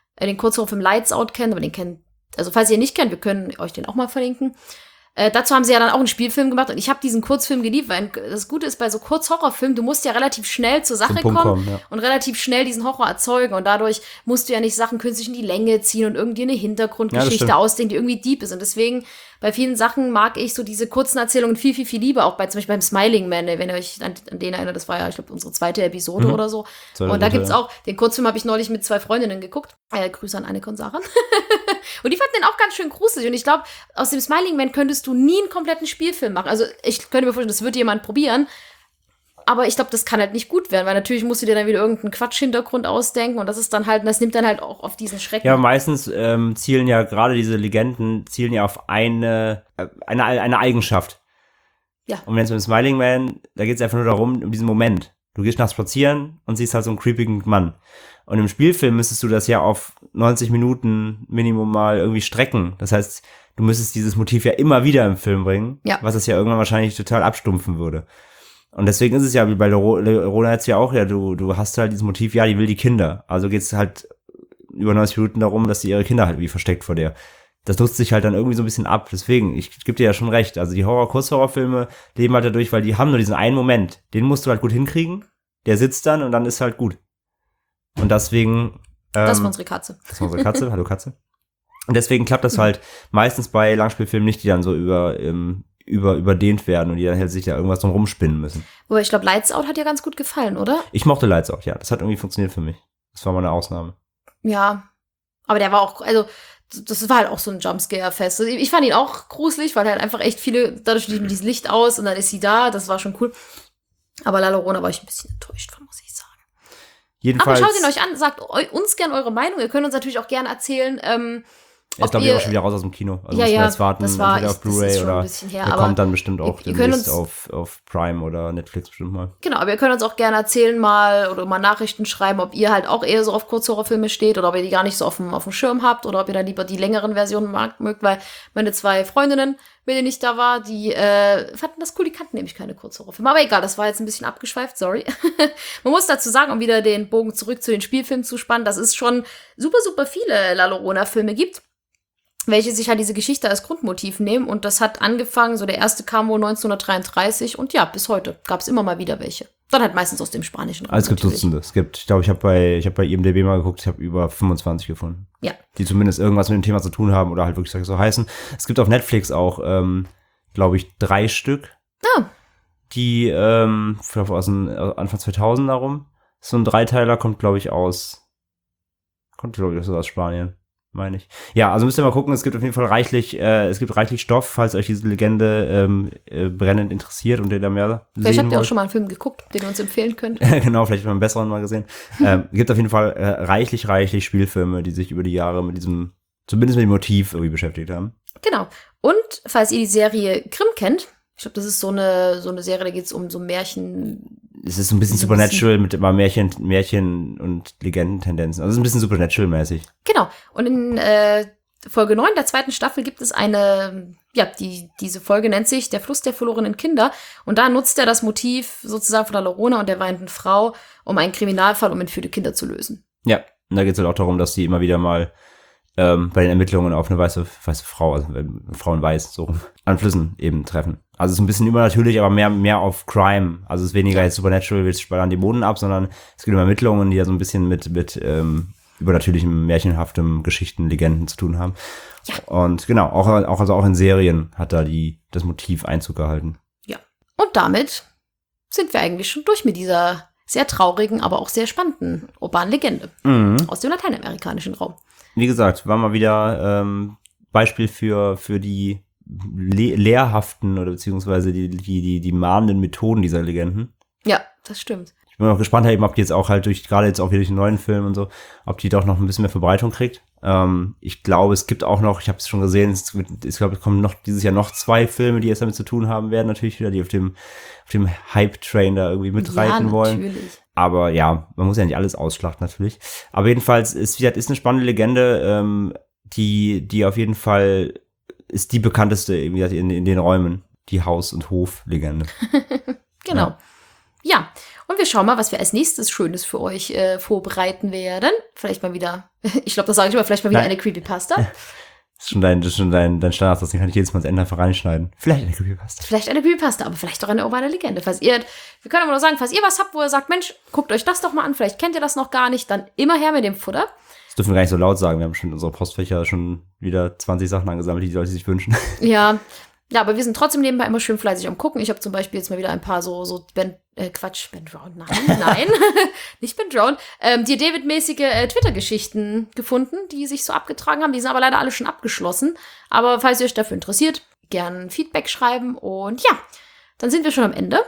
Lights Out kennt, aber also falls ihr ihn nicht kennt, wir können euch den auch mal verlinken. Dazu haben sie ja dann auch einen Spielfilm gemacht, und ich habe diesen Kurzfilm geliebt, weil das Gute ist bei so Kurzhorrorfilmen, du musst ja relativ schnell zur Sache kommen und relativ schnell diesen Horror erzeugen, und dadurch musst du ja nicht Sachen künstlich in die Länge ziehen und irgendwie eine Hintergrundgeschichte ausdenken, die irgendwie deep ist, und deswegen bei vielen Sachen mag ich so diese kurzen Erzählungen viel lieber, auch zum Beispiel beim Smiling Man, wenn ihr euch an den erinnert, das war ja, ich glaube, unsere 2. Episode oder so. Und da gibt's auch, den Kurzfilm habe ich neulich mit 2 Freundinnen geguckt. Grüße an Annika und Sarah. Und die fanden den auch ganz schön gruselig. Und ich glaube, aus dem Smiling Man könntest du nie einen kompletten Spielfilm machen. Also ich könnte mir vorstellen, das wird jemand probieren. Aber ich glaube, das kann halt nicht gut werden, weil natürlich musst du dir dann wieder irgendeinen Quatsch-Hintergrund ausdenken, und das nimmt dann halt auch auf diesen Schrecken. Ja, meistens zielen ja gerade diese Legenden auf eine Eigenschaft. Ja. Und wenn es um Smiling Man, da geht es einfach nur darum, um diesen Moment. Du gehst nachts spazieren und siehst halt so einen creepigen Mann. Und im Spielfilm müsstest du das ja auf 90 Minuten Minimum mal irgendwie strecken. Das heißt, du müsstest dieses Motiv ja immer wieder im Film bringen, Ja. was es ja irgendwann wahrscheinlich total abstumpfen würde. Und deswegen ist es ja, wie bei Leona jetzt ja auch, ja, du hast halt dieses Motiv, ja, die will die Kinder. Also geht es halt über 90 Minuten darum, dass sie ihre Kinder halt irgendwie versteckt vor der. Das nutzt sich halt dann irgendwie so ein bisschen ab. Deswegen, ich gebe dir ja schon recht. Also die Kurzhorrorfilme leben halt dadurch, weil die haben nur diesen einen Moment. Den musst du halt gut hinkriegen. Der sitzt dann und dann ist halt gut. Und deswegen. Das war unsere Katze. Das war unsere Katze. Hallo Katze. Und deswegen klappt das halt meistens bei Langspielfilmen nicht, die dann so überdehnt werden und die dann halt sich da irgendwas drum rumspinnen müssen. Wobei ich glaube, Lights Out hat dir ganz gut gefallen, oder? Ich mochte Lights Out, ja. Das hat irgendwie funktioniert für mich. Das war mal eine Ausnahme. Ja. Aber der war auch, also, das war halt auch so ein Jumpscare-Fest. Ich fand ihn auch gruselig, weil halt einfach echt viele, dadurch mit dieses Licht aus und dann ist sie da, das war schon cool. Aber La Llorona war ich ein bisschen enttäuscht von, muss ich sagen. Jedenfalls. Aber schaut ihn euch an, sagt uns gerne eure Meinung. Ihr könnt uns natürlich auch gerne erzählen, Er ist, glaube ich, auch schon wieder raus aus dem Kino. Also müssen wir jetzt warten, das war entweder auf das ist Blu-ray schon oder ein bisschen her, der aber kommt dann bestimmt auch ihr könnt demnächst uns- auf Prime oder Netflix bestimmt mal. Genau, aber ihr könnt uns auch gerne erzählen oder mal Nachrichten schreiben, ob ihr halt auch eher so auf Kurzhorrorfilme steht oder ob ihr die gar nicht so auf dem Schirm habt oder ob ihr dann lieber die längeren Versionen mögt, weil meine 2 Freundinnen, mit denen ich da war, die fanden das cool, die kannten nämlich keine Kurzhorrorfilme. Aber egal, das war jetzt ein bisschen abgeschweift, sorry. Man muss dazu sagen, um wieder den Bogen zurück zu den Spielfilmen zu spannen, dass es schon super, super viele La Llorona-Filme gibt, welche sich halt diese Geschichte als Grundmotiv nehmen. Und das hat angefangen, so der erste kam wohl 1933 und ja, bis heute gab es immer mal wieder welche. Dann halt meistens aus dem spanischen Raum. Also es gibt natürlich. Dutzende. Es gibt, ich glaube, ich habe bei IMDb mal geguckt, ich habe über 25 gefunden. Ja. Die zumindest irgendwas mit dem Thema zu tun haben oder halt wirklich so heißen. Es gibt auf Netflix auch, glaube ich, 3 Stück. Ah. Die, ich glaube, aus dem Anfang 2000 darum. So ein Dreiteiler kommt, glaube ich, aus Spanien. Meine ich. Ja, also müsst ihr mal gucken, es gibt auf jeden Fall reichlich Stoff, falls euch diese Legende brennend interessiert und ihr da mehr Vielleicht sehen habt ihr auch wollt. schon mal einen Film geguckt, den ihr uns empfehlen könnt. Genau, vielleicht haben wir einen besseren mal gesehen. Gibt auf jeden Fall reichlich Spielfilme, die sich über die Jahre zumindest mit dem Motiv irgendwie beschäftigt haben. Genau. Und falls ihr die Serie Grimm kennt, ich glaube, das ist so eine Serie, da geht es um so Märchen. Es ist so ein bisschen So ein Supernatural mit immer Märchen und Legendentendenzen. Also es ist ein bisschen Supernatural-mäßig. Genau. Und in Folge 9 der 2. Staffel gibt es diese Folge nennt sich Der Fluss der verlorenen Kinder. Und da nutzt er das Motiv sozusagen von der Llorona und der weinenden Frau, um einen Kriminalfall um entführte Kinder zu lösen. Ja, und da geht es halt auch darum, dass die immer wieder mal bei den Ermittlungen auf eine weiße Frau, also Frauen weiß, so an Flüssen eben treffen. Also es ist ein bisschen übernatürlich, aber mehr auf Crime. Also es ist weniger jetzt Supernatural, wir spallen Dämonen ab, sondern es geht um Ermittlungen, die ja so ein bisschen mit übernatürlichem, märchenhaftem Geschichten, Legenden zu tun haben. Ja. Und genau, auch in Serien hat da das Motiv Einzug gehalten. Ja. Und damit sind wir eigentlich schon durch mit dieser sehr traurigen, aber auch sehr spannenden urbanen Legende aus dem lateinamerikanischen Raum. Wie gesagt, war mal wieder Beispiel für die lehrhaften oder beziehungsweise die mahnenden Methoden dieser Legenden. Ja, das stimmt. Ich bin auch gespannt, eben, ob die jetzt auch halt gerade jetzt auch wieder durch den neuen Film und so, ob die doch noch ein bisschen mehr Verbreitung kriegt. Ich glaube, es gibt auch noch, ich habe es schon gesehen, es kommen noch dieses Jahr noch 2 Filme, die jetzt damit zu tun haben werden, natürlich wieder, die auf dem Hype-Train da irgendwie mitreiten wollen. Natürlich. Aber ja, man muss ja nicht alles ausschlachten natürlich. Aber jedenfalls ist eine spannende Legende, die auf jeden Fall ist die bekannteste irgendwie in den Räumen, die Haus- und Hof-Legende. Genau. Ja, und wir schauen mal, was wir als nächstes Schönes für euch vorbereiten werden. Vielleicht mal wieder, ich glaube, das sage ich immer, vielleicht mal wieder Nein. eine Creepypasta. Das ist schon dein Standard, den kann ich jedes Mal ins Ende einfach reinschneiden. Vielleicht eine Creepypasta. Vielleicht eine Creepypasta, aber vielleicht auch eine urbane Legende. Wir können aber nur sagen, falls ihr was habt, wo ihr sagt, Mensch, guckt euch das doch mal an, vielleicht kennt ihr das noch gar nicht, dann immer her mit dem Futter. Das dürfen wir gar nicht so laut sagen. Wir haben schon in unserer Postfächer schon wieder 20 Sachen angesammelt, die Leute sich wünschen. Ja, aber wir sind trotzdem nebenbei immer schön fleißig am Gucken. Ich habe zum Beispiel jetzt mal wieder ein paar so Ben Drown, nein, nicht Ben Drown, die David-mäßige Twitter-Geschichten gefunden, die sich so abgetragen haben. Die sind aber leider alle schon abgeschlossen. Aber falls ihr euch dafür interessiert, gern Feedback schreiben. Und ja, dann sind wir schon am Ende.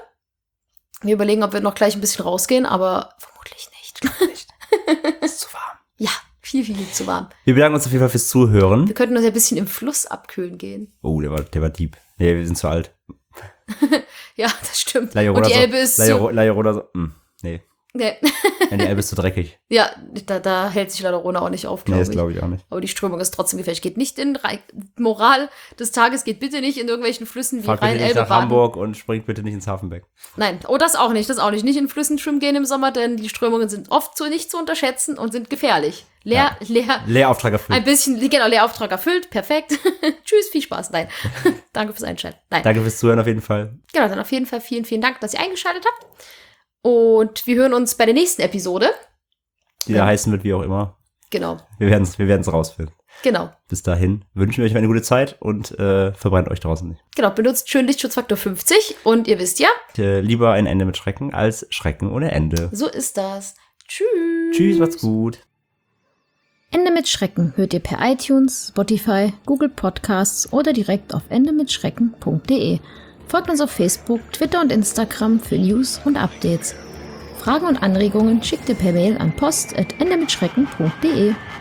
Wir überlegen, ob wir noch gleich ein bisschen rausgehen, aber vermutlich nicht. Es ist zu warm. Ja, viel zu warm. Wir bedanken uns auf jeden Fall fürs Zuhören. Wir könnten uns ja ein bisschen im Fluss abkühlen gehen. Oh, der war deep. Nee, wir sind zu alt. Ja, das stimmt. La Llorona Und die Elbe ist La Llorona so. Nee. Nee. Die Elbe ist zu dreckig. Ja, da hält sich La Llorona auch nicht auf, Nee, glaube das ich. glaube ich auch nicht. Aber die Strömung ist trotzdem gefährlich. Geht nicht in Moral des Tages, geht bitte nicht in irgendwelchen Flüssen wie Fahrt bitte nicht Rhein-Elbe nach baden. Hamburg und springt bitte nicht ins Hafenbeck. Nein, das auch nicht. Nicht in Flüssen schwimmen gehen im Sommer, denn die Strömungen sind oft nicht zu unterschätzen und sind gefährlich. Leer, Lehrauftrag erfüllt. ein bisschen, genau, Lehrauftrag erfüllt, perfekt. Tschüss, viel Spaß. Nein, danke fürs Einschalten. Nein, Danke fürs Zuhören auf jeden Fall. genau, dann auf jeden Fall vielen, vielen Dank, dass ihr eingeschaltet habt. Und wir hören uns bei der nächsten Episode. Die da heißen wird, wie auch immer. Genau, Wir werden's rausfinden. genau. Bis dahin wünschen wir euch eine gute Zeit und verbrennt euch draußen nicht. Genau, benutzt schön Lichtschutzfaktor 50 und ihr wisst ja, Lieber ein Ende mit Schrecken als Schrecken ohne Ende. so ist das. Tschüss. Tschüss, macht's gut. Ende mit Schrecken hört ihr per iTunes, Spotify, Google Podcasts oder direkt auf endemitschrecken.de. Folgt uns auf Facebook, Twitter und Instagram für News und Updates. Fragen und Anregungen schickt ihr per Mail an post@endemitschrecken.de.